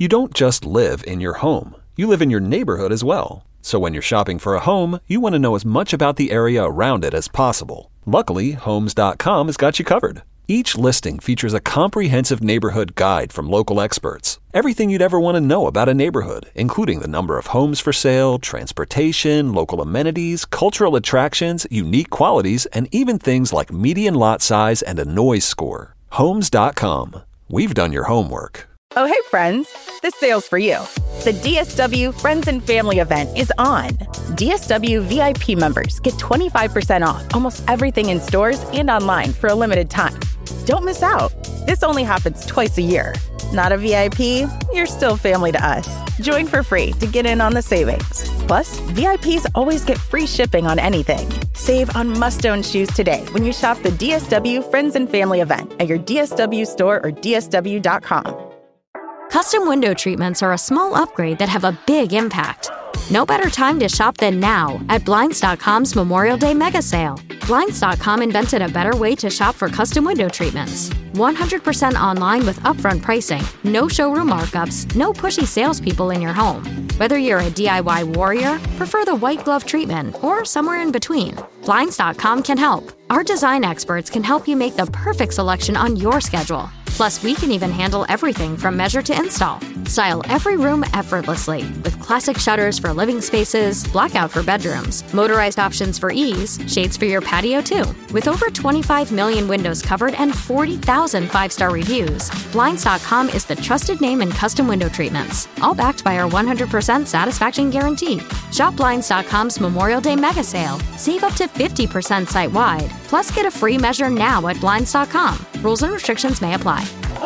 You don't just live in your home. You live in your neighborhood as well. So when you're shopping for a home, you want to know as much about the area around it as possible. Luckily, Homes.com has got you covered. Each listing features a comprehensive neighborhood guide from local experts. Everything you'd ever want to know about a neighborhood, including the number of homes for sale, transportation, local amenities, cultural attractions, unique qualities, and even things like median lot size and a noise score. Homes.com. We've done your homework. Oh, hey, friends. This sale's for you. The DSW Friends and Family event is on. DSW VIP members get 25% off almost everything in stores and online for a limited time. Don't miss out. This only happens twice a year. Not a VIP? You're still family to us. Join for free to get in on the savings. Plus, VIPs always get free shipping on anything. Save on must-own shoes today when you shop the DSW Friends and Family event at your DSW store or DSW.com. Custom window treatments are a small upgrade that have a big impact. No better time to shop than now at Blinds.com's Memorial Day Mega Sale. Blinds.com invented a better way to shop for custom window treatments. 100% online with upfront pricing, no showroom markups, no pushy salespeople in your home. Whether you're a DIY warrior, prefer the white glove treatment, or somewhere in between, Blinds.com can help. Our design experts can help you make the perfect selection on your schedule. Plus, we can even handle everything from measure to install. Style every room effortlessly with classic shutters for living spaces, blackout for bedrooms, motorized options for ease, shades for your patio too. With over 25 million windows covered and 40,000 five-star reviews, Blinds.com is the trusted name in custom window treatments, all backed by our 100% satisfaction guarantee. Shop Blinds.com's Memorial Day Mega Sale. Save up to 50% site-wide. Plus, get a free measure now at Blinds.com. Rules and restrictions may apply.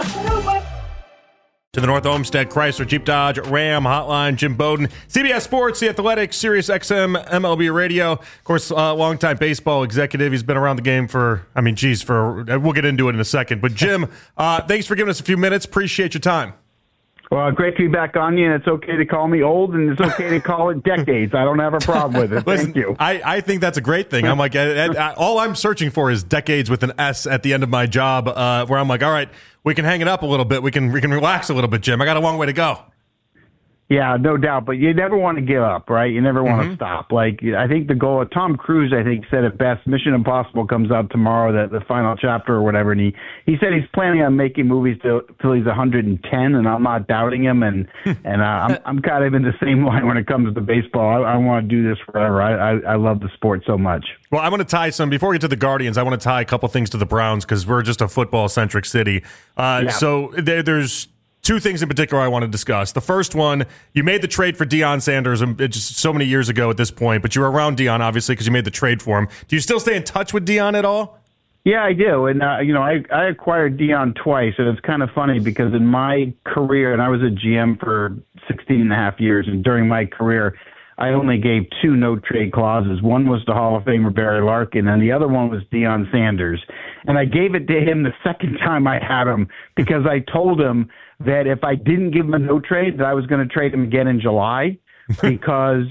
To the North Olmsted Chrysler Jeep Dodge Ram Hotline, Jim Bowden, CBS Sports, The Athletic, Sirius XM, MLB Radio. Of course, longtime baseball executive. He's been around the game we'll get into it in a second. But Jim, thanks for giving us a few minutes. Appreciate your time. Well, great to be back on you, and it's okay to call me old, and it's okay to call it decades. I don't have a problem with it. Listen, thank you. I think that's a great thing. I'm like, all I'm searching for is decades with an S at the end of my job, where I'm like, all right, we can hang it up a little bit. We can relax a little bit, Jim. I got a long way to go. Yeah, no doubt. But you never want to give up, right? You never want to stop. Like, I think the goal of Tom Cruise, said it best. Mission Impossible comes out tomorrow, the final chapter or whatever. And he said he's planning on making movies till he's 110, and I'm not doubting him. And I'm kind of in the same line when it comes to baseball. I want to do this forever. I love the sport so much. Well, I want to tie before we get to the Guardians, I want to tie a couple things to the Browns because we're just a football-centric city. So there's two things in particular I want to discuss. The first one, you made the trade for Deion Sanders just so many years ago at this point, but you were around Deion, obviously, because you made the trade for him. Do you still stay in touch with Deion at all? Yeah, I do. And, I acquired Deion twice, and it's kind of funny because in my career, and I was a GM for 16 and a half years, and during my career, I only gave two no-trade clauses. One was to Hall of Famer Barry Larkin, and the other one was Deion Sanders. And I gave it to him the second time I had him because I told him that if I didn't give him a no-trade, that I was going to trade him again in July because,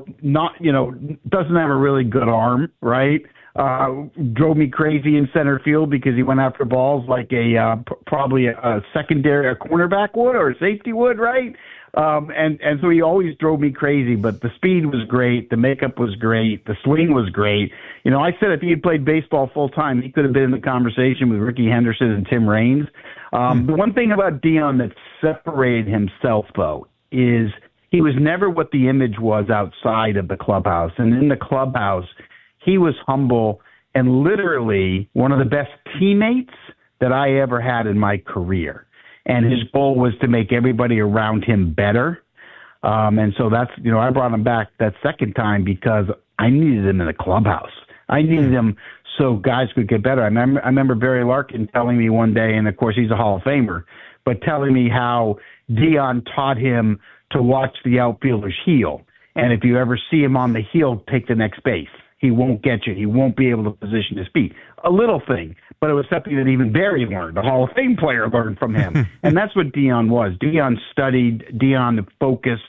doesn't have a really good arm, right? Drove me crazy in center field because he went after balls like probably a cornerback would or a safety would, right? And so he always drove me crazy, but the speed was great. The makeup was great. The swing was great. I said if he had played baseball full time, he could have been in the conversation with Ricky Henderson and Tim Raines. The one thing about Deion that separated himself, though, is he was never what the image was outside of the clubhouse. And in the clubhouse, he was humble and literally one of the best teammates that I ever had in my career. And his goal was to make everybody around him better. And so that's, I brought him back that second time because I needed him in the clubhouse. I needed him so guys could get better. I remember Barry Larkin telling me one day, and of course he's a Hall of Famer, but telling me how Deion taught him to watch the outfielders heel. And if you ever see him on the heel, take the next base. He won't get you. He won't be able to position his feet. A little thing, but it was something that even Barry learned. A Hall of Fame player learned from him. And that's what Deion was. Deion studied. Deion focused.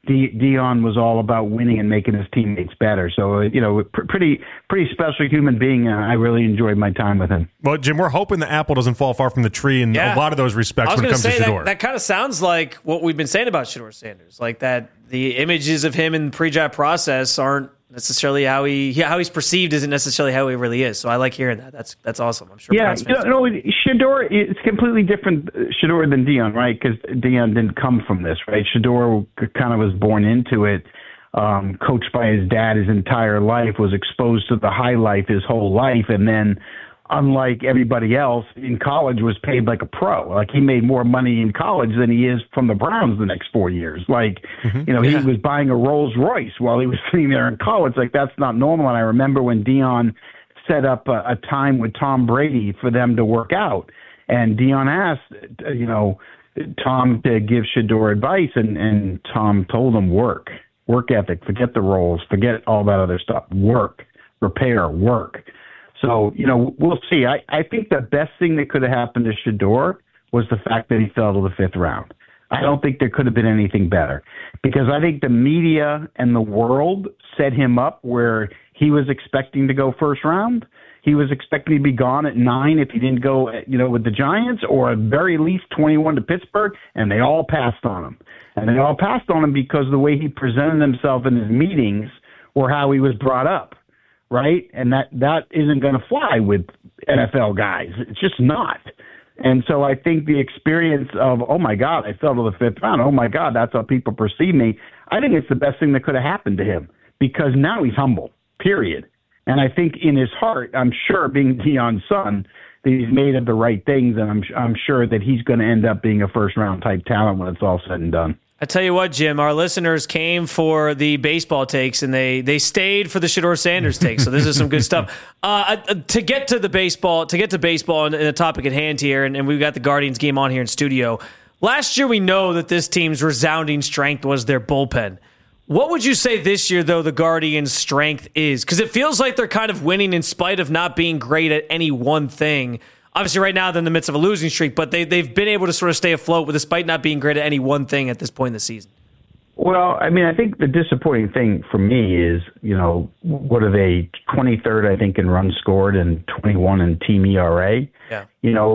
Dion was all about winning and making his teammates better. So, pretty special human being. I really enjoyed my time with him. Well, Jim, we're hoping the apple doesn't fall far from the tree in a lot of those respects when it comes to Shedeur. That kind of sounds like what we've been saying about Shedeur Sanders, like that the images of him in the pre-draft process aren't necessarily how he's perceived isn't necessarily how he really is. So I like hearing that. That's awesome. I'm sure. Yeah, Shedeur is completely different Shedeur than Dion, right? Because Dion didn't come from this, right? Shedeur kind of was born into it, coached by his dad his entire life, was exposed to the high life his whole life, and then, unlike everybody else in college, was paid like a pro. Like, he made more money in college than he is from the Browns the next 4 years. Like, he was buying a Rolls Royce while he was sitting there in college. Like, that's not normal. And I remember when Dion set up a time with Tom Brady for them to work out, and Dion asked, Tom to give Shedeur advice, and Tom told him work ethic, forget the roles, forget all that other stuff, work, repair, work. So, we'll see. I think the best thing that could have happened to Shedeur was the fact that he fell to the 5th round. I don't think there could have been anything better, because I think the media and the world set him up where he was expecting to go first round. He was expecting to be gone at 9 if he didn't go, with the Giants, or at very least 21 to Pittsburgh, and they all passed on him. And they all passed on him because the way he presented himself in his meetings or how he was brought up. Right? And that isn't going to fly with NFL guys. It's just not. And so I think the experience of, oh, my God, I fell to the 5th round. Oh, my God, that's how people perceive me. I think it's the best thing that could have happened to him, because now he's humble, period. And I think in his heart, I'm sure, being Dion's son, that he's made of the right things, and I'm sure that he's going to end up being a first-round type talent when it's all said and done. I tell you what, Jim, our listeners came for the baseball takes, and they stayed for the Shedeur Sanders takes. So this is some good stuff. To get to baseball and the topic at hand here, and we've got the Guardians game on here in studio. Last year, we know that this team's resounding strength was their bullpen. What would you say this year, though, the Guardians' strength is? Because it feels like they're kind of winning in spite of not being great at any one thing. Obviously, right now they're in the midst of a losing streak, but they've been able to sort of stay afloat despite not being great at any one thing at this point in the season. Well, I mean, I think the disappointing thing for me is, what are they, 23rd, I think, in runs scored and 21 in team ERA. Yeah.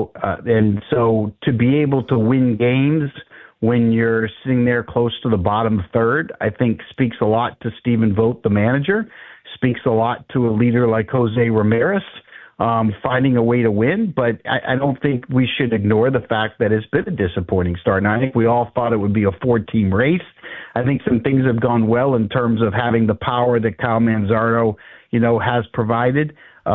And so to be able to win games when you're sitting there close to the bottom third, I think speaks a lot to Stephen Vogt, the manager, speaks a lot to a leader like Jose Ramirez. Finding a way to win, but I don't think we should ignore the fact that it's been a disappointing start. And I think we all thought it would be a 4-team race. I think some things have gone well in terms of having the power that Kyle Manzardo, has provided,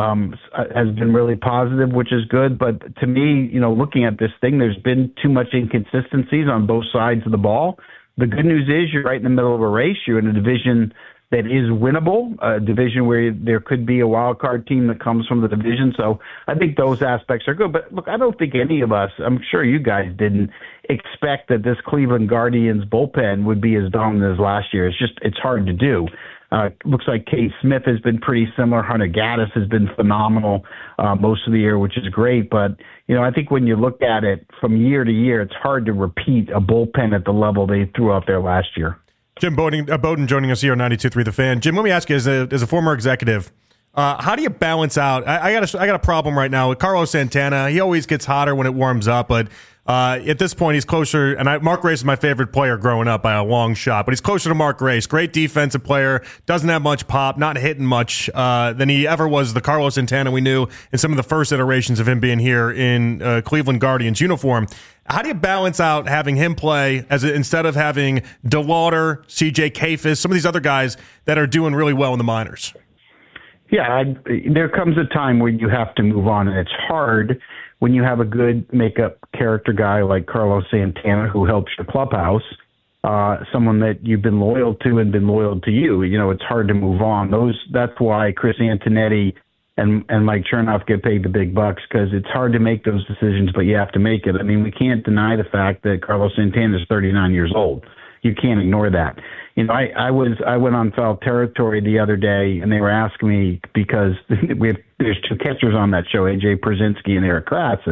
has been really positive, which is good. But to me, looking at this thing, there's been too much inconsistencies on both sides of the ball. The good news is you're right in the middle of a race. You're in a division that is winnable, a division where there could be a wild card team that comes from the division. So I think those aspects are good. But look, I don't think any of us, I'm sure you guys didn't expect that this Cleveland Guardians bullpen would be as dominant as last year. It's hard to do. Looks like Cade Smith has been pretty similar. Hunter Gaddis has been phenomenal most of the year, which is great. But, I think when you look at it from year to year, it's hard to repeat a bullpen at the level they threw out there last year. Jim Bowden joining us here on 92.3 The Fan. Jim, let me ask you, as a former executive, how do you balance out? I got a problem right now with Carlos Santana. He always gets hotter when it warms up, but at this point he's closer. And Mark Grace is my favorite player growing up by a long shot, but he's closer to Mark Grace. Great defensive player, doesn't have much pop, not hitting much than he ever was. The Carlos Santana we knew in some of the first iterations of him being here in Cleveland Guardians uniform. How do you balance out having him play instead of having DeLauder, CJ Kayfus, some of these other guys that are doing really well in the minors? Yeah, there comes a time where you have to move on, and it's hard when you have a good makeup character guy like Carlos Santana who helps your clubhouse, someone that you've been loyal to and been loyal to you. It's hard to move on. That's why Chris Antonetti and Mike Chernoff get paid the big bucks, because it's hard to make those decisions, but you have to make it. I mean, we can't deny the fact that Carlos Santana is 39 years old. You can't ignore that. I went on foul territory the other day, and they were asking me, because there's two catchers on that show, AJ Pierzynski and Eric Kratz, and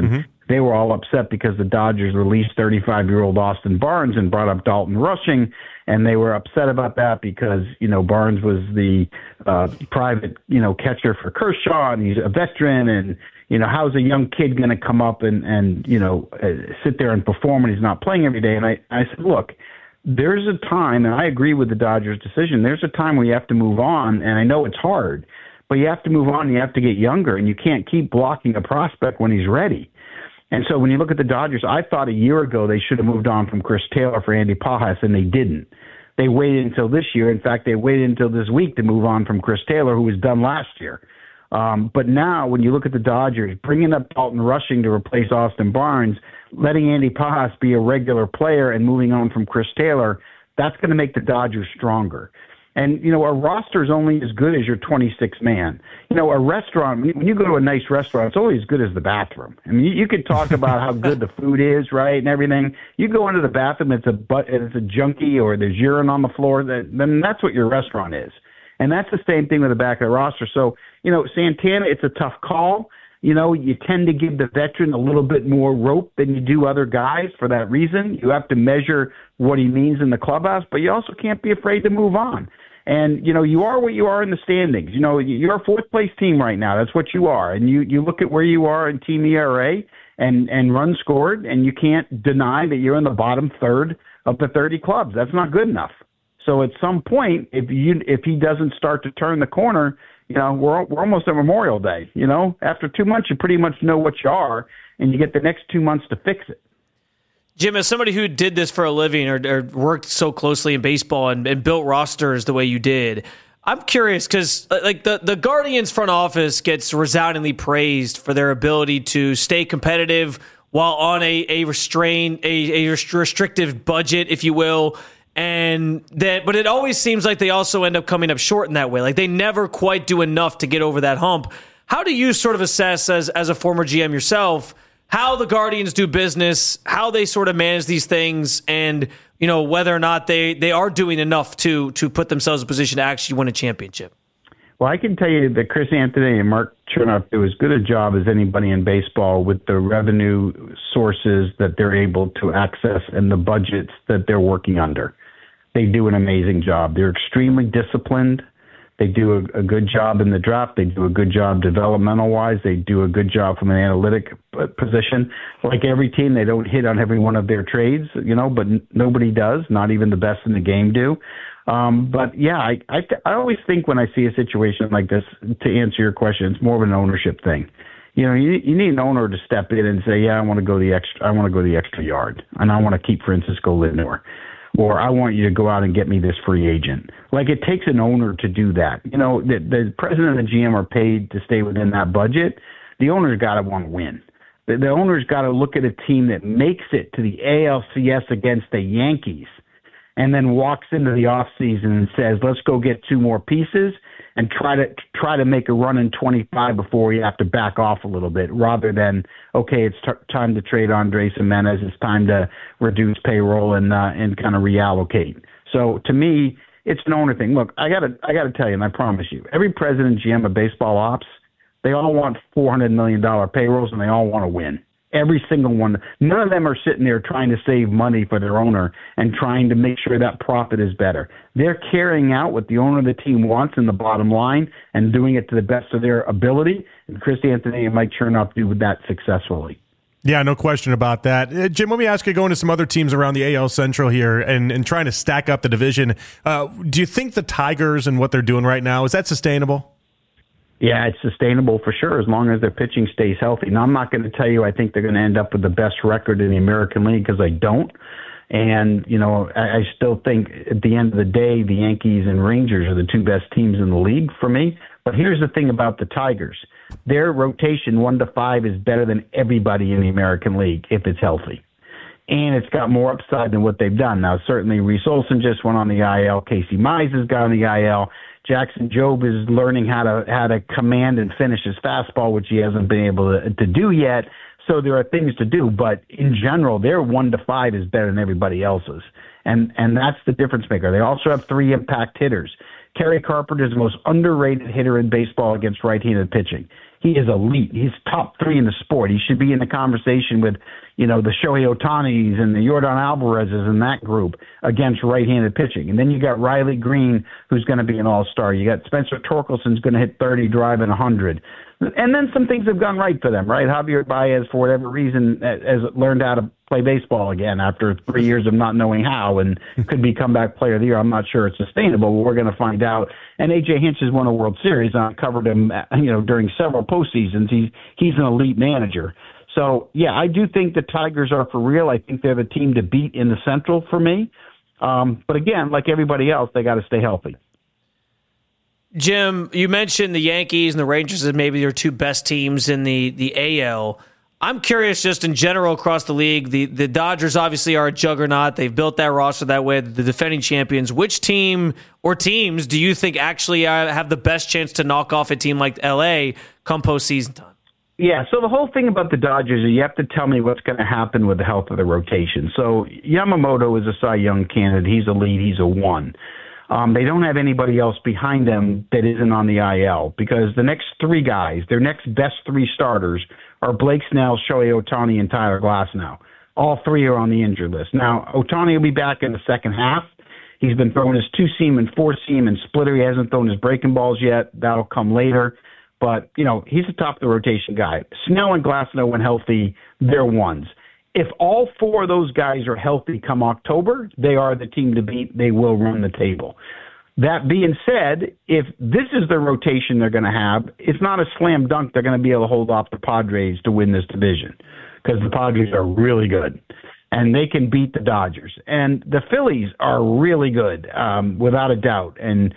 they were all upset because the Dodgers released 35-year-old Austin Barnes and brought up Dalton Rushing, and they were upset about that because, Barnes was the private, catcher for Kershaw, and he's a veteran, and, how's a young kid going to come up and sit there and perform when he's not playing every day? And I said, look, there's a time, and I agree with the Dodgers' decision, there's a time where you have to move on, and I know it's hard, but you have to move on, and you have to get younger, and you can't keep blocking a prospect when he's ready. And so when you look at the Dodgers, I thought a year ago they should have moved on from Chris Taylor for Andy Pajas, and they didn't. They waited until this year. In fact, they waited until this week to move on from Chris Taylor, who was done last year. But now, when you look at the Dodgers, bringing up Dalton Rushing to replace Austin Barnes, letting Andy Pajas be a regular player and moving on from Chris Taylor, that's going to make the Dodgers stronger. And, a roster is only as good as your 26th man. A restaurant, when you go to a nice restaurant, it's only as good as the bathroom. I mean, you could talk about how good the food is, right, and everything. You go into the bathroom, it's a junkie or there's urine on the floor, then that's what your restaurant is. And that's the same thing with the back of the roster. So, Santana, it's a tough call. You tend to give the veteran a little bit more rope than you do other guys for that reason. You have to measure what he means in the clubhouse, but you also can't be afraid to move on. And, you are what you are in the standings. You're a fourth-place team right now. That's what you are. And you look at where you are in team ERA and runs scored, and you can't deny that you're in the bottom third of the 30 clubs. That's not good enough. So at some point, if he doesn't start to turn the corner, we're almost at Memorial Day. After 2 months, you pretty much know what you are, and you get the next 2 months to fix it. Jim, as somebody who did this for a living or worked so closely in baseball and built rosters the way you did, I'm curious because the Guardians front office gets resoundingly praised for their ability to stay competitive while on a restrictive budget, if you will. But it always seems like they also end up coming up short in that way. Like they never quite do enough to get over that hump. How do you sort of assess as a former GM yourself, how the Guardians do business, how they sort of manage these things, and whether or not they are doing enough to put themselves in a position to actually win a championship? Well, I can tell you that Chris Anthony and Mark Chernoff do as good a job as anybody in baseball with the revenue sources that they're able to access and the budgets that they're working under. They do an amazing job. They're extremely disciplined. They do a good job in the draft. They do a good job developmental-wise. They do a good job from an analytic position. Like every team, they don't hit on every one of their trades, but nobody does. Not even the best in the game do. But yeah, I always think when I see a situation like this, to answer your question, it's more of an ownership thing. You need an owner to step in and say, yeah, I want to go the extra yard, and I want to keep Francisco Lindor. Or I want you to go out and get me this free agent. Like it takes an owner to do that. The president and the GM are paid to stay within that budget. The owner's got to want to win. The owner's got to look at a team that makes it to the ALCS against the Yankees and then walks into the offseason and says, let's go get 2 more pieces and try to make a run in 25 before we have to back off a little bit, rather than, okay, it's time to trade Andrés Giménez, it's time to reduce payroll and kind of reallocate. So to me, it's an owner thing. Look, I gotta tell you, and I promise you, every president, GM of baseball ops, they all want $400 million payrolls and they all want to win. Every single one. None of them are sitting there trying to save money for their owner and trying to make sure that profit is better. They're carrying out what the owner of the team wants in the bottom line and doing it to the best of their ability. And Chris Anthony and Mike Chernoff do that successfully. Yeah, no question about that. Jim, let me ask you, going to some other teams around the AL Central here and trying to stack up the division, do you think the Tigers and what they're doing right now, is that sustainable? Yeah, it's sustainable for sure as long as their pitching stays healthy. Now, I'm not going to tell you I think they're going to end up with the best record in the American League because I don't. And, I still think at the end of the day, the Yankees and Rangers are the 2 best teams in the league for me. But here's the thing about the Tigers. Their rotation 1 to 5 is better than everybody in the American League if it's healthy. And it's got more upside than what they've done. Now, certainly Reese Olson just went on the IL. Casey Mize has got on the IL. Jackson Jobe is learning how to command and finish his fastball, which he hasn't been able to do yet. So there are things to do, but in general, their 1 to 5 is better than everybody else's, and that's the difference maker. They also have 3 impact hitters. Kerry Carpenter is the most underrated hitter in baseball against right-handed pitching. he is elite. He's top 3 in the sport. He should be in the conversation with, the Shohei Ohtanis and the Jordan Alvarez's in that group against right-handed pitching. And then you got Riley Green, who's going to be an all-star. You got Spencer Torkelson's going to hit 30, driving 100. And then some things have gone right for them, right? Javier Baez, for whatever reason, has learned how to play baseball again after 3 years of not knowing how, and could be comeback player of the year. I'm not sure it's sustainable, but we're going to find out. And A.J. Hinch has won a World Series. I covered him, during several postseasons. He's an elite manager. So, yeah, I do think the Tigers are for real. I think they're the team to beat in the Central for me. But again, like everybody else, they got to stay healthy. Jim, you mentioned the Yankees and the Rangers as maybe your 2 best teams in the AL. I'm curious, just in general across the league, the Dodgers obviously are a juggernaut. They've built that roster that way, the defending champions. Which team or teams do you think actually have the best chance to knock off a team like LA come postseason time? Yeah, so the whole thing about the Dodgers is you have to tell me what's going to happen with the health of the rotation. So Yamamoto is a Cy Young candidate. He's a lead. He's a 1. They don't have anybody else behind them that isn't on the IL because the next 3 guys, their next best 3 starters, are Blake Snell, Shohei Ohtani, and Tyler Glasnow. All 3 are on the injured list. Now, Ohtani will be back in the second half. He's been throwing his 2-seam and 4-seam and splitter. He hasn't thrown his breaking balls yet. That'll come later. But, he's the top of the rotation guy. Snell and Glasnow, when healthy, they're 1s. If all 4 of those guys are healthy come October, they are the team to beat. They will run the table. That being said, if this is the rotation they're going to have, it's not a slam dunk they're going to be able to hold off the Padres to win this division because the Padres are really good, and they can beat the Dodgers. And the Phillies are really good, without a doubt. And,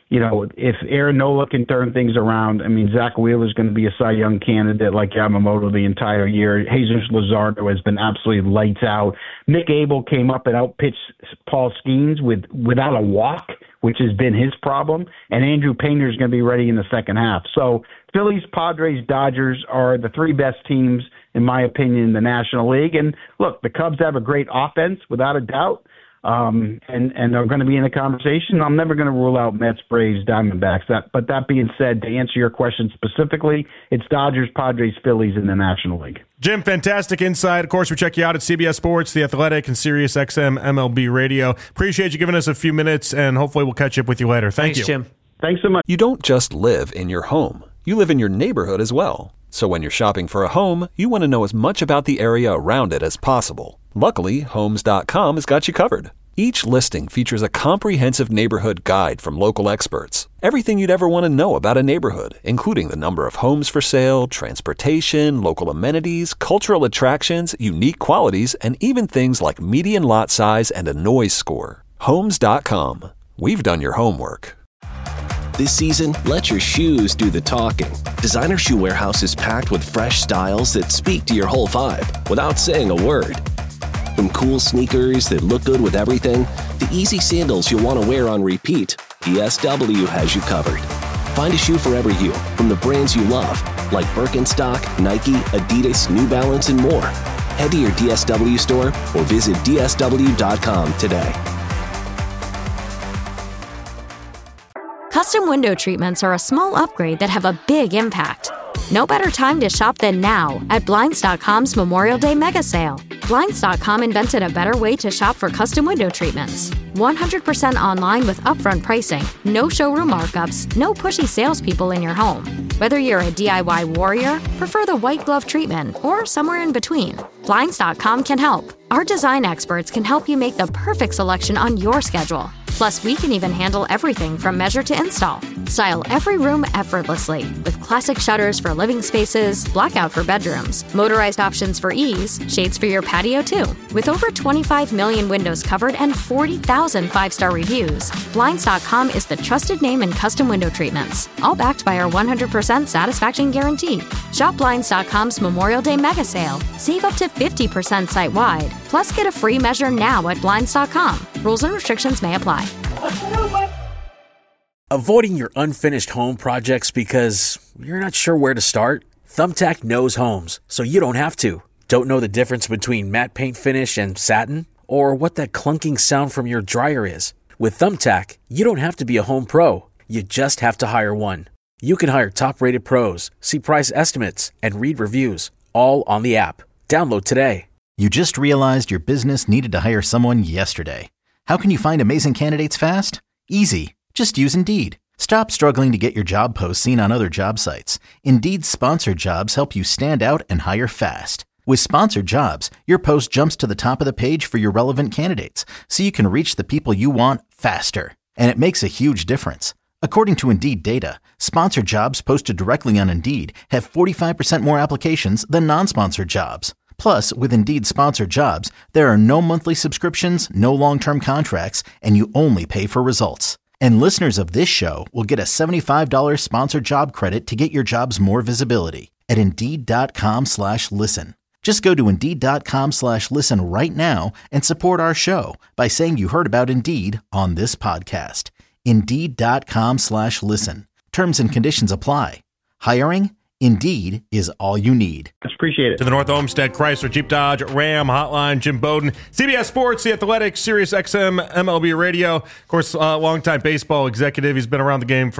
if Aaron Nola can turn things around, Zach Wheeler's going to be a Cy Young candidate like Yamamoto the entire year. Jesus Luzardo has been absolutely lights out. Mick Abel came up and outpitched Paul Skeens without a walk, which has been his problem, and Andrew Painter is going to be ready in the second half. So Phillies, Padres, Dodgers are the 3 best teams, in my opinion, in the National League. And look, the Cubs have a great offense, without a doubt, and they're going to be in the conversation. I'm never going to rule out Mets, Braves, Diamondbacks. But that being said, to answer your question specifically, it's Dodgers, Padres, Phillies in the National League. Jim, fantastic insight. Of course, we check you out at CBS Sports, The Athletic, and Sirius XM MLB Radio. Appreciate you giving us a few minutes, and hopefully we'll catch up with you later. Thanks, Jim. Thanks so much. You don't just live in your home. You live in your neighborhood as well. So when you're shopping for a home, you want to know as much about the area around it as possible. Luckily, Homes.com has got you covered. Each listing features a comprehensive neighborhood guide from local experts. Everything you'd ever want to know about a neighborhood, including the number of homes for sale, transportation, local amenities, cultural attractions, unique qualities, and even things like median lot size and a noise score. Homes.com. We've done your homework. This season, let your shoes do the talking. Designer Shoe Warehouse is packed with fresh styles that speak to your whole vibe without saying a word. From cool sneakers that look good with everything, to easy sandals you'll want to wear on repeat, DSW has you covered. Find a shoe for every you from the brands you love, like Birkenstock, Nike, Adidas, New Balance, and more. Head to your DSW store or visit DSW.com today. Custom window treatments are a small upgrade that have a big impact. No better time to shop than now at Blinds.com's Memorial Day Mega Sale. Blinds.com invented a better way to shop for custom window treatments. 100% online with upfront pricing, no showroom markups, no pushy salespeople in your home. Whether you're a DIY warrior, prefer the white glove treatment, or somewhere in between, Blinds.com can help. Our design experts can help you make the perfect selection on your schedule. Plus, we can even handle everything from measure to install. Style every room effortlessly with classic shutters for living spaces, blackout for bedrooms, motorized options for ease, shades for your patio too. With over 25 million windows covered and 40,000 5-star reviews, Blinds.com is the trusted name in custom window treatments, all backed by our 100% satisfaction guarantee. Shop Blinds.com's Memorial Day Mega Sale. Save up to 50% site-wide. Plus, get a free measure now at Blinds.com. Rules and restrictions may apply. Avoiding your unfinished home projects because you're not sure where to start? Thumbtack knows homes, so you don't have to. Don't know the difference between matte paint finish and satin? Or what that clunking sound from your dryer is? With Thumbtack, you don't have to be a home pro. You just have to hire one. You can hire top-rated pros, see price estimates, and read reviews, all on the app. Download today. You just realized your business needed to hire someone yesterday. How can you find amazing candidates fast? Easy. Just use Indeed. Stop struggling to get your job posts seen on other job sites. Indeed's sponsored jobs help you stand out and hire fast. With sponsored jobs, your post jumps to the top of the page for your relevant candidates, so you can reach the people you want faster. And it makes a huge difference. According to Indeed data, sponsored jobs posted directly on Indeed have 45% more applications than non-sponsored jobs. Plus, with Indeed sponsored jobs, there are no monthly subscriptions, no long-term contracts, and you only pay for results. And listeners of this show will get a $75 sponsored job credit to get your jobs more visibility at Indeed.com/listen. Just go to Indeed.com/listen right now and support our show by saying you heard about Indeed on this podcast. Indeed.com/listen. Terms and conditions apply. Hiring? Indeed is all you need. Appreciate it. To the North Olmsted Chrysler Jeep Dodge Ram Hotline, Jim Bowden, CBS Sports, The Athletic, Sirius XM, MLB Radio. Of course, longtime baseball executive. He's been around the game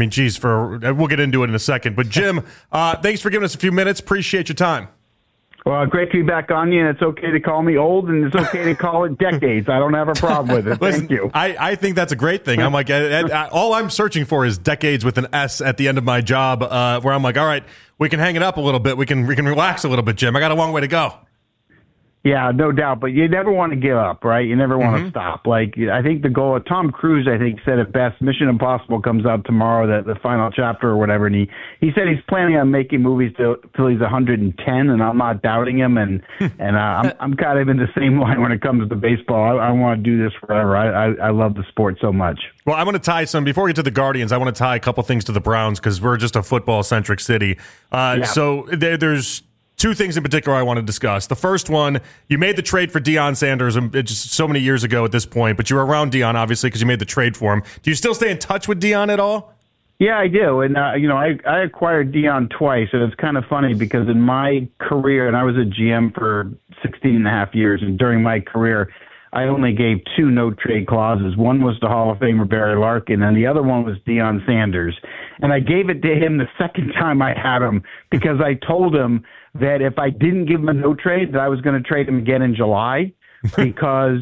we'll get into it in a second. But Jim, thanks for giving us a few minutes. Appreciate your time. Well, great to be back on you, and it's okay to call me old, and it's okay to call it decades. I don't have a problem with it. Listen, thank you. I think that's a great thing. I'm like, all I'm searching for is decades with an S at the end of my job, where I'm like, all right, we can hang it up a little bit. We can relax a little bit, Jim. I got a long way to go. Yeah, no doubt. But you never want to give up, right? You never want to stop. Like, I think the goal, Tom Cruise, I think, said it best. Mission Impossible comes out tomorrow, the final chapter or whatever. And he said he's planning on making movies till he's 110, and I'm not doubting him. And I'm kind of in the same line when it comes to baseball. I want to do this forever. I love the sport so much. Well, I want to tie before we get to the Guardians, I want to tie a couple things to the Browns because we're just a football-centric city. So there's two things in particular I want to discuss. The first one, you made the trade for Deion Sanders just so many years ago at this point, but you were around Deion, obviously, because you made the trade for him. Do you still stay in touch with Deion at all? Yeah, I do. And, I acquired Deion twice, and it's kind of funny because in my career, and I was a GM for 16 and a half years, and during my career, I only gave two no-trade clauses. One was to Hall of Famer Barry Larkin, and the other one was Deion Sanders. And I gave it to him the second time I had him because I told him that if I didn't give him a no-trade, that I was going to trade him again in July because,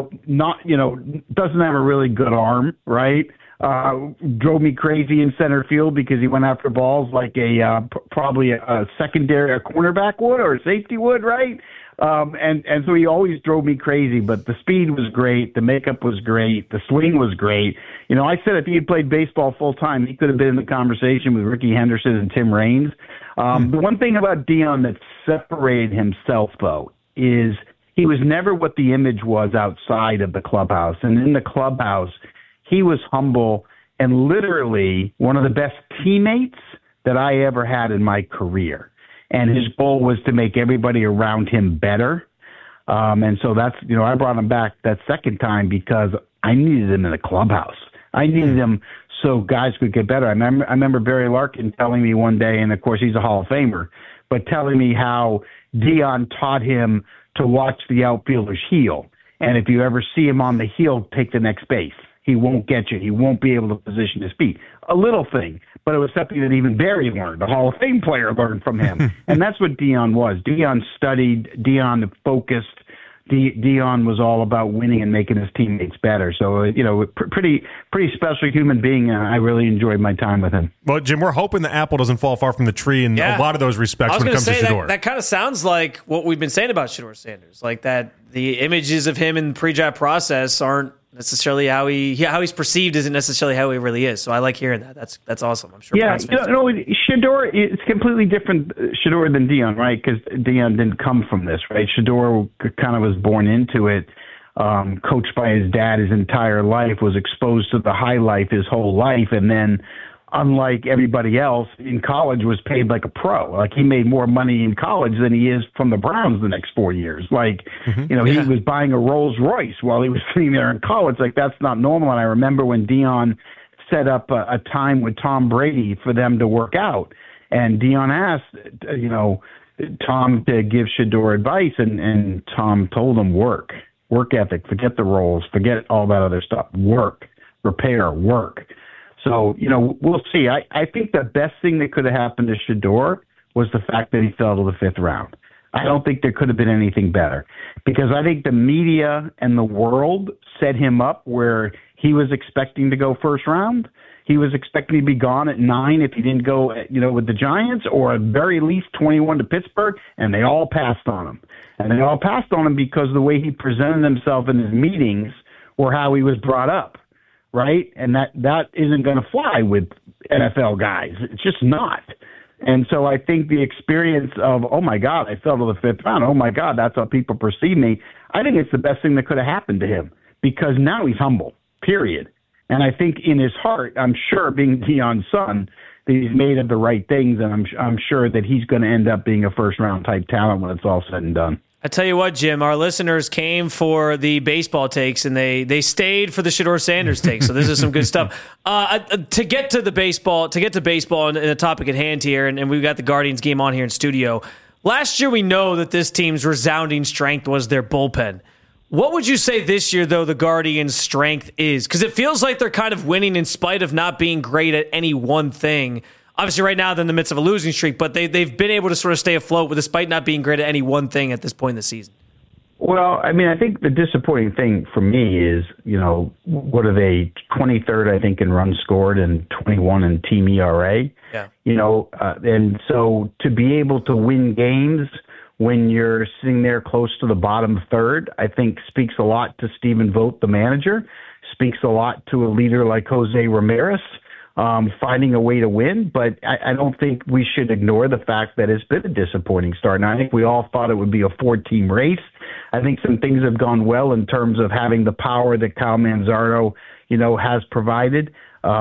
doesn't have a really good arm, right? Drove me crazy in center field because he went after balls like probably a secondary, a cornerback would or a safety would, right? And so he always drove me crazy, but the speed was great. The makeup was great. The swing was great. I said if he had played baseball full time, he could have been in the conversation with Ricky Henderson and Tim Raines. The one thing about Deion that separated himself, though, is he was never what the image was outside of the clubhouse. And in the clubhouse, he was humble and literally one of the best teammates that I ever had in my career. And his goal was to make everybody around him better. And so that's, I brought him back that second time because I needed him in the clubhouse. I needed him so guys could get better. I remember Barry Larkin telling me one day, and of course he's a Hall of Famer, but telling me how Deion taught him to watch the outfielders heel. And if you ever see him on the heel, take the next base. He won't get you. He won't be able to position his feet. A little thing, but it was something that even Barry learned. A Hall of Fame player learned from him. And that's what Deion was. Deion studied. Deion focused. Deion was all about winning and making his teammates better. So, pretty special human being. I really enjoyed my time with him. Well, Jim, we're hoping the apple doesn't fall far from the tree in a lot of those respects when it comes to Shedeur. That kind of sounds like what we've been saying about Shedeur Sanders, like that the images of him in the pre-draft process aren't necessarily how he's perceived isn't necessarily how he really is. So I like hearing that. That's awesome. I'm sure. Yeah, Shedeur is completely different Shedeur than Deion, right? Because Deion didn't come from this, right? Shedeur kind of was born into it, coached by his dad his entire life, was exposed to the high life his whole life, and then, unlike everybody else, in college was paid like a pro. Like he made more money in college than he is from the Browns the next 4 years. Like, he was buying a Rolls Royce while he was sitting there in college. Like that's not normal. And I remember when Deion set up a time with Tom Brady for them to work out. And Deion asked, Tom to give Shedeur advice. And Tom told him work ethic, forget the roles, forget all that other stuff, work, repair, work. So, we'll see. I think the best thing that could have happened to Shedeur was the fact that he fell to the 5th round. I don't think there could have been anything better, because I think the media and the world set him up where he was expecting to go first round. He was expecting to be gone at 9 if he didn't go, with the Giants, or at very least 21 to Pittsburgh, and they all passed on him. And they all passed on him because the way he presented himself in his meetings or how he was brought up, right? And that isn't going to fly with NFL guys. It's just not. And so I think the experience of, oh, my God, I fell to the 5th round. Oh, my God, that's how people perceive me. I think it's the best thing that could have happened to him, because now he's humble, period. And I think in his heart, I'm sure, being Deion's son, that he's made of the right things, and I'm sure that he's going to end up being a first-round type talent when it's all said and done. I tell you what, Jim, our listeners came for the baseball takes, and they stayed for the Shedeur Sanders takes. So this is some good stuff. To get to baseball and the topic at hand here, and we've got the Guardians game on here in studio. Last year, we know that this team's resounding strength was their bullpen. What would you say this year, though, the Guardians' strength is? Because it feels like they're kind of winning in spite of not being great at any one thing. Obviously, right now they're in the midst of a losing streak, but they've been able to sort of stay afloat despite not being great at any one thing at this point in the season. Well, I mean, I think the disappointing thing for me is, what are they, 23rd, I think, in runs scored and 21 in team ERA. Yeah. And so to be able to win games when you're sitting there close to the bottom third, I think speaks a lot to Stephen Vogt, the manager, speaks a lot to a leader like Jose Ramirez, finding a way to win. But I don't think we should ignore the fact that it's been a disappointing start. And I think we all thought it would be a 4-team race. I think some things have gone well in terms of having the power that Kyle Manzardo, has provided.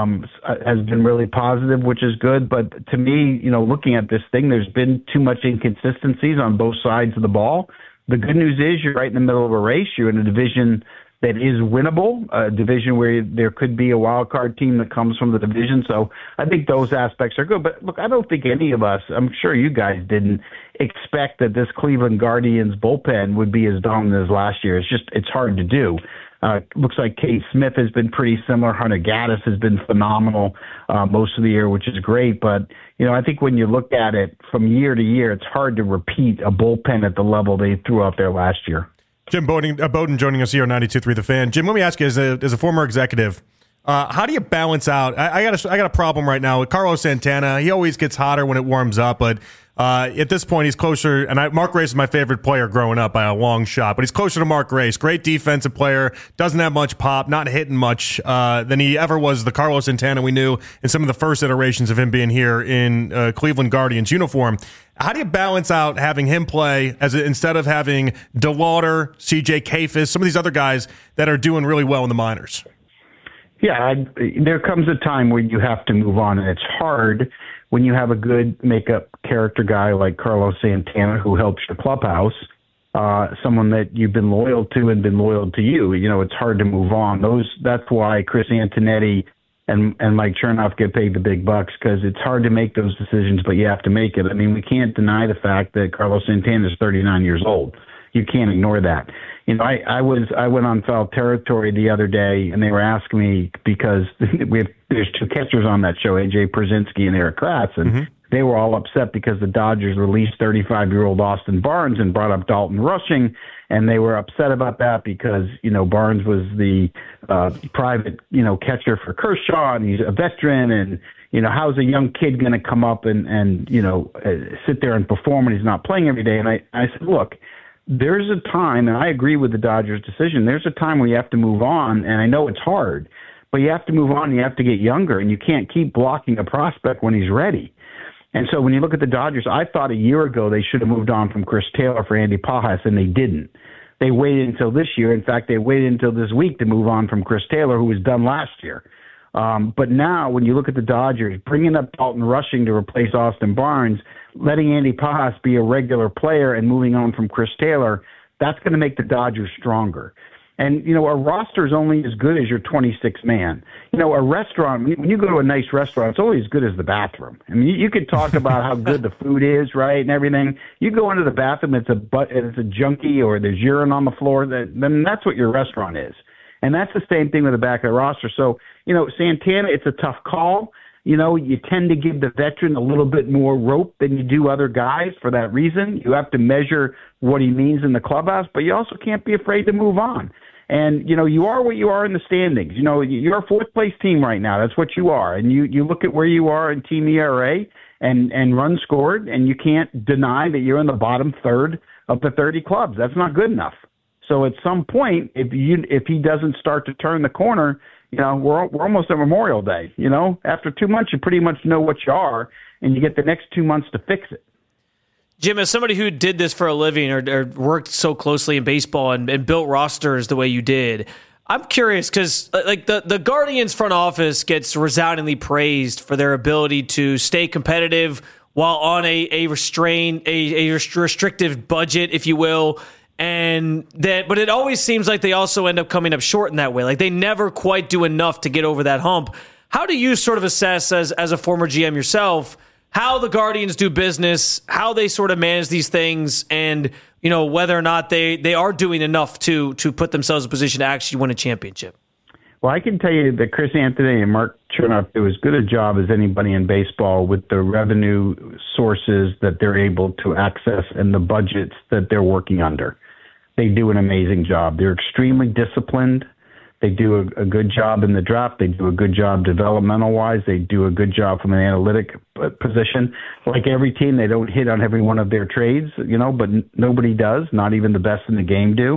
Has been really positive, which is good. But to me, looking at this thing, there's been too much inconsistencies on both sides of the ball. The good news is you're right in the middle of a race. You're in a division that is winnable, a division where there could be a wild card team that comes from the division. So I think those aspects are good. But look, I don't think any of us, I'm sure you guys didn't expect that this Cleveland Guardians bullpen would be as dominant as last year. It's hard to do. Looks like Cade Smith has been pretty similar. Hunter Gaddis has been phenomenal most of the year, which is great. But, I think when you look at it from year to year, it's hard to repeat a bullpen at the level they threw out there last year. Jim Bowden joining us here on 92.3 The Fan. Jim, let me ask you, as a former executive, how do you balance out? I got a problem right now with Carlos Santana. He always gets hotter when it warms up, but at this point he's closer. And Mark Grace is my favorite player growing up by a long shot, but he's closer to Mark Grace. Great defensive player, doesn't have much pop, not hitting much than he ever was. The Carlos Santana we knew in some of the first iterations of him being here in Cleveland Guardians uniform. How do you balance out having him play instead of having DeLauder, CJ Kayfus, some of these other guys that are doing really well in the minors? Yeah, there comes a time where you have to move on, and it's hard when you have a good makeup character guy like Carlos Santana who helps your clubhouse, someone that you've been loyal to and been loyal to you. It's hard to move on. That's why Chris Antonetti and Mike Chernoff get paid the big bucks, because it's hard to make those decisions, but you have to make it. I mean, we can't deny the fact that Carlos Santana is 39 years old. You can't ignore that. I went on foul territory the other day, and they were asking me, because there's two catchers on that show, AJ Pierzynski and Eric Kratz, and they were all upset because the Dodgers released 35-year-old Austin Barnes and brought up Dalton Rushing, and they were upset about that because, Barnes was the private, catcher for Kershaw, and he's a veteran, and, how's a young kid going to come up and sit there and perform when he's not playing every day? And I said, look, there's a time, and I agree with the Dodgers' decision, there's a time where you have to move on, and I know it's hard, but you have to move on, and you have to get younger, and you can't keep blocking a prospect when he's ready. And so when you look at the Dodgers, I thought a year ago they should have moved on from Chris Taylor for Andy Pajas, and they didn't. They waited until this year. In fact, they waited until this week to move on from Chris Taylor, who was done last year. But now when you look at the Dodgers, bringing up Dalton Rushing to replace Austin Barnes, letting Andy Pajas be a regular player and moving on from Chris Taylor, that's going to make the Dodgers stronger. And, a roster is only as good as your 26th man. A restaurant, when you go to a nice restaurant, it's only as good as the bathroom. I mean, you could talk about how good the food is, right, and everything. You go into the bathroom, it's a junkie or there's urine on the floor, then that's what your restaurant is. And that's the same thing with the back of the roster. So, Santana, it's a tough call. You tend to give the veteran a little bit more rope than you do other guys for that reason. You have to measure what he means in the clubhouse, but you also can't be afraid to move on. And, you are what you are in the standings. You're a fourth-place team right now. That's what you are. And you look at where you are in team ERA and runs scored, and you can't deny that you're in the bottom third of the 30 clubs. That's not good enough. So at some point, if he doesn't start to turn the corner, we're almost at Memorial Day. After 2 months, you pretty much know what you are, and you get the next 2 months to fix it. Jim, as somebody who did this for a living or worked so closely in baseball and built rosters the way you did, I'm curious because the Guardians front office gets resoundingly praised for their ability to stay competitive while on a restrictive budget, if you will. But it always seems like they also end up coming up short in that way. Like they never quite do enough to get over that hump. How do you sort of assess as a former GM yourself, how the Guardians do business, how they sort of manage these things, and whether or not they are doing enough to put themselves in a position to actually win a championship? Well, I can tell you that Chris Anthony and Mark Chernoff do as good a job as anybody in baseball with the revenue sources that they're able to access and the budgets that they're working under. They do an amazing job. They're extremely disciplined. They do a good job in the draft. They do a good job developmental-wise. They do a good job from an analytic position. Like every team, they don't hit on every one of their trades, but nobody does. Not even the best in the game do.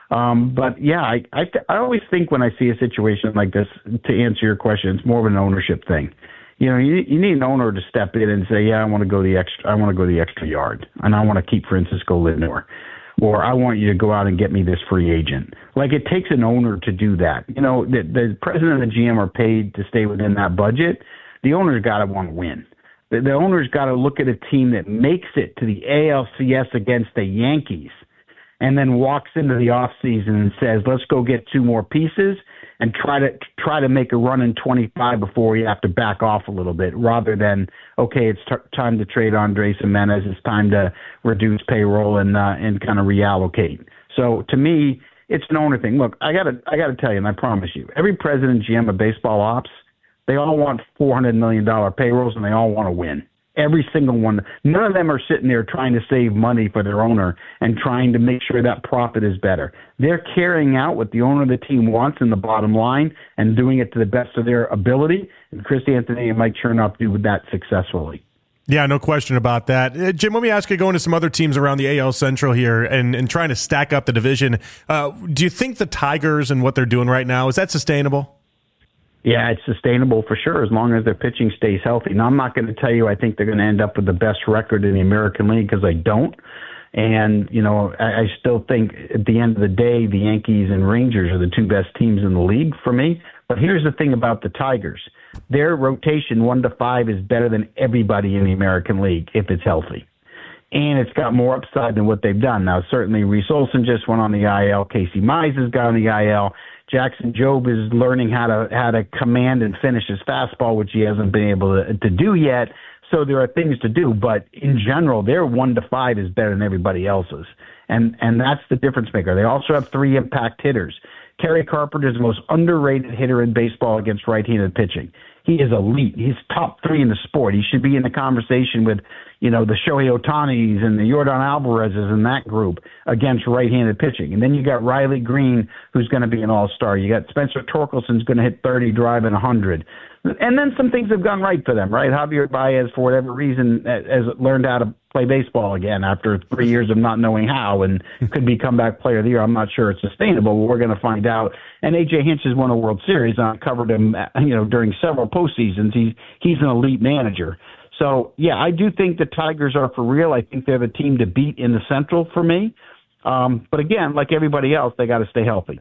But yeah, I always think when I see a situation like this, to answer your question, it's more of an ownership thing. You need an owner to step in and say, yeah, I want to go the extra yard, and I want to keep Francisco Lindor. Or I want you to go out and get me this free agent. Like it takes an owner to do that. The president and the GM are paid to stay within that budget. The owner's got to want to win. The owner's got to look at a team that makes it to the ALCS against the Yankees and then walks into the offseason and says, let's go get 2 more pieces and try to make a run in 25 before you have to back off a little bit, rather than, okay, it's time to trade Andres Gimenez, it's time to reduce payroll and kind of reallocate. So to me, it's an owner thing. Look, I gotta tell you, and I promise you, every president, GM of baseball ops, they all want $400 million payrolls and they all want to win. Every single one. None of them are sitting there trying to save money for their owner and trying to make sure that profit is better. They're carrying out what the owner of the team wants in the bottom line and doing it to the best of their ability. And Chris Anthony and Mike Chernoff do that successfully. Yeah, no question about that. Jim, let me ask you, going to some other teams around the AL Central here and trying to stack up the division, do you think the Tigers and what they're doing right now, is that sustainable? Yeah, it's sustainable for sure as long as their pitching stays healthy. Now, I'm not going to tell you I think they're going to end up with the best record in the American League because I don't. And, I still think at the end of the day, the Yankees and Rangers are the 2 best teams in the league for me. But here's the thing about the Tigers. Their rotation 1 to 5 is better than everybody in the American League if it's healthy. And it's got more upside than what they've done. Now, certainly Reese Olson just went on the IL. Casey Mize has got on the IL. Jackson Jobe is learning how to command and finish his fastball, which he hasn't been able to do yet. So there are things to do, but in general, their 1 to 5 is better than everybody else's. And that's the difference maker. They also have 3 impact hitters. Kerry Carpenter is the most underrated hitter in baseball against right-handed pitching. He is elite. He's top 3 in the sport. He should be in the conversation with, the Shohei Ohtanis and the Yordan Alvarez's in that group against right-handed pitching. And then you got Riley Green, who's going to be an all-star. You got Spencer Torkelson's going to hit 30, driving 100. And then some things have gone right for them, right? Javier Baez, for whatever reason, has learned how to play baseball again after 3 years of not knowing how, and could be comeback player of the year. I'm not sure it's sustainable, but we're going to find out. And A.J. Hinch has won a World Series. I covered him, during several postseasons. He's an elite manager. So, yeah, I do think the Tigers are for real. I think they're the team to beat in the Central for me. But again, like everybody else, they got to stay healthy.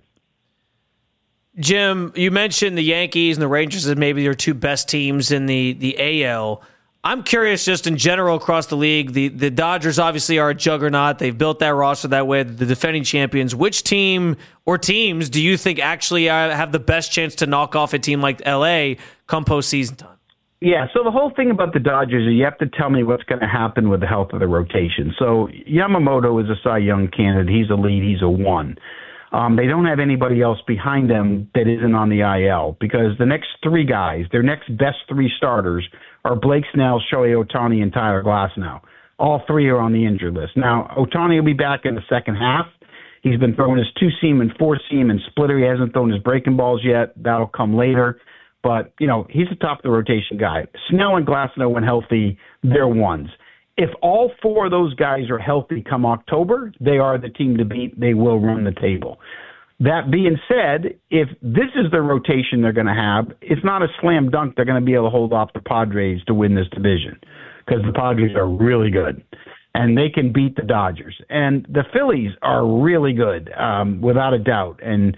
Jim, you mentioned the Yankees and the Rangers as maybe your 2 best teams in the AL. I'm curious, just in general across the league, the Dodgers obviously are a juggernaut. They've built that roster that way, the defending champions. Which team or teams do you think actually have the best chance to knock off a team like LA come postseason time? Yeah, so the whole thing about the Dodgers is you have to tell me what's going to happen with the health of the rotation. So Yamamoto is a Cy Young candidate. He's elite. He's a 1. They don't have anybody else behind them that isn't on the IL, because the next three guys, their next best three starters, are Blake Snell, Shohei Ohtani, and Tyler Glasnow. All three are on the injured list. Now, Ohtani will be back in the second half. He's been throwing his two-seam and four-seam and splitter. He hasn't thrown his breaking balls yet. That'll come later. But, he's the top of the rotation guy. Snell and Glasnow, when healthy, they're ones. If all four of those guys are healthy come October, they are the team to beat. They will run the table. That being said, if this is the rotation they're going to have, it's not a slam dunk they're going to be able to hold off the Padres to win this division, because the Padres are really good, and they can beat the Dodgers. And the Phillies are really good, without a doubt. And,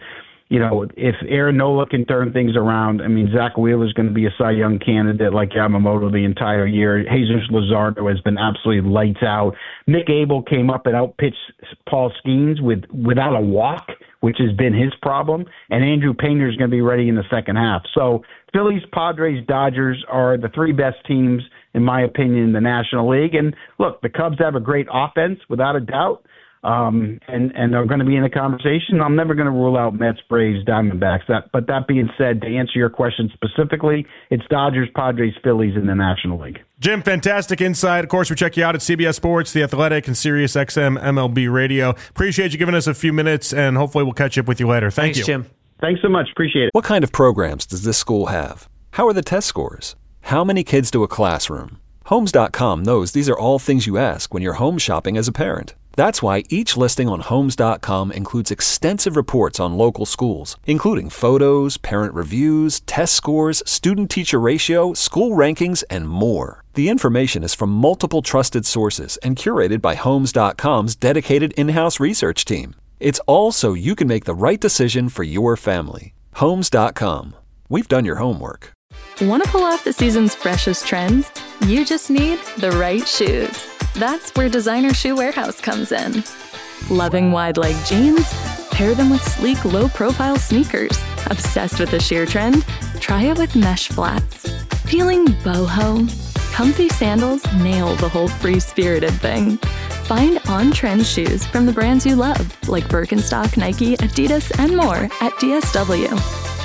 if Aaron Nola can turn things around, Zach Wheeler's going to be a Cy Young candidate like Yamamoto the entire year. Jesus Luzardo has been absolutely lights out. Mick Abel came up and outpitched Paul Skeens without a walk, which has been his problem. And Andrew Painter is going to be ready in the second half. So Phillies, Padres, Dodgers are the three best teams, in my opinion, in the National League. And look, the Cubs have a great offense, without a doubt. And they're going to be in the conversation. I'm never going to rule out Mets, Braves, Diamondbacks. But that being said, to answer your question specifically, it's Dodgers, Padres, Phillies in the National League. Jim, fantastic insight. Of course, we check you out at CBS Sports, The Athletic, and Sirius XM MLB Radio. Appreciate you giving us a few minutes, and hopefully we'll catch up with you later. Thanks, you. Jim. Thanks so much. Appreciate it. What kind of programs does this school have? How are the test scores? How many kids do a classroom? Homes.com knows these are all things you ask when you're home shopping as a parent. That's why each listing on Homes.com includes extensive reports on local schools, including photos, parent reviews, test scores, student-teacher ratio, school rankings, and more. The information is from multiple trusted sources and curated by Homes.com's dedicated in-house research team. It's all so you can make the right decision for your family. Homes.com. We've done your homework. Want to pull off the season's freshest trends? You just need the right shoes. That's where Designer Shoe Warehouse comes in. Loving wide leg jeans? Pair them with sleek, low-profile sneakers. Obsessed with the sheer trend? Try it with mesh flats. Feeling boho? Comfy sandals nail the whole free-spirited thing. Find on-trend shoes from the brands you love, like Birkenstock, Nike, Adidas, and more at DSW.